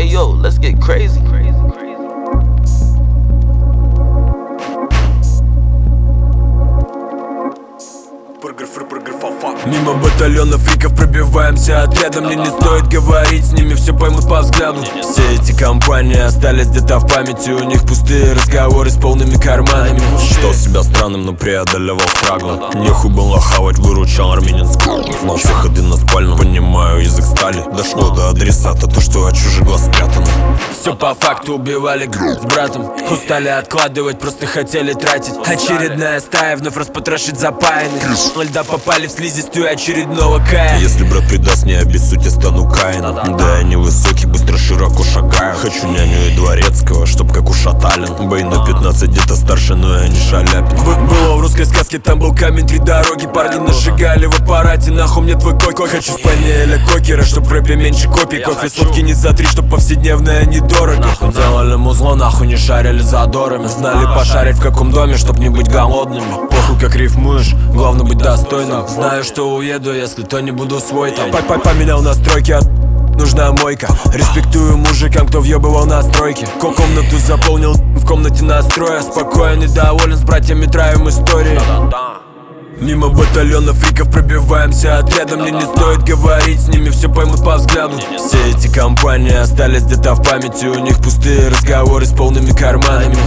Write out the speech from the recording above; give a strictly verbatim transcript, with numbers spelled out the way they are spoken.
Hey yo, let's get crazy. Мимо батальона фриков пробиваемся отрядом. Мне не стоит говорить, с ними все поймут по взгляду. Все эти компании остались где-то в памяти. У них пустые разговоры с полными карманами. Считал себя странным, но преодолевал страгл. Нехуй было хавать, выручал армянинскую. Знал все ходы на спальном, понимаю язык стали. Дошло до адресата то, что от чужих глаз спрятано. Все по факту убивали с братом. Устали откладывать, просто хотели тратить. Очередная стая вновь распотрошит запаянных. Льда попали в слизистую очередного кая. Если брат предаст, не обессудь, я стану Каином. Да, я невысокий, быстро широко шагаю. Хочу няню и дворецкого, чтоб как у Шаталин. Бэй на пятнадцать, где-то старше, но я не Шаляпин. Было в русской сказке, там был камень, три дороги. Парни нажигали в аппарате, нахуй мне твой кокер. Хочу спаниеля кокера, чтоб в рэпе меньше копий. Кофе сотки не за три, чтоб повседневное недорого. Делали музло, нахуй не шарили задорами. Знали пошарить в каком доме, чтоб не быть голодными. Похуй как рифмуешь, главное быть достойным. Знаю, что уеду, если то не буду свой там. Папа поменял настройки, от нужна мойка. Респектую мужикам, кто въебывал настройки. Комнату заполнил в комнате настроя. Спокоен и доволен, с братьями травим истории. Мимо батальона фриков пробиваемся отрядом. Мне не стоит говорить, с ними все поймут по взгляду. Все эти компании остались где-то в памяти. У них пустые разговоры с полными карманами.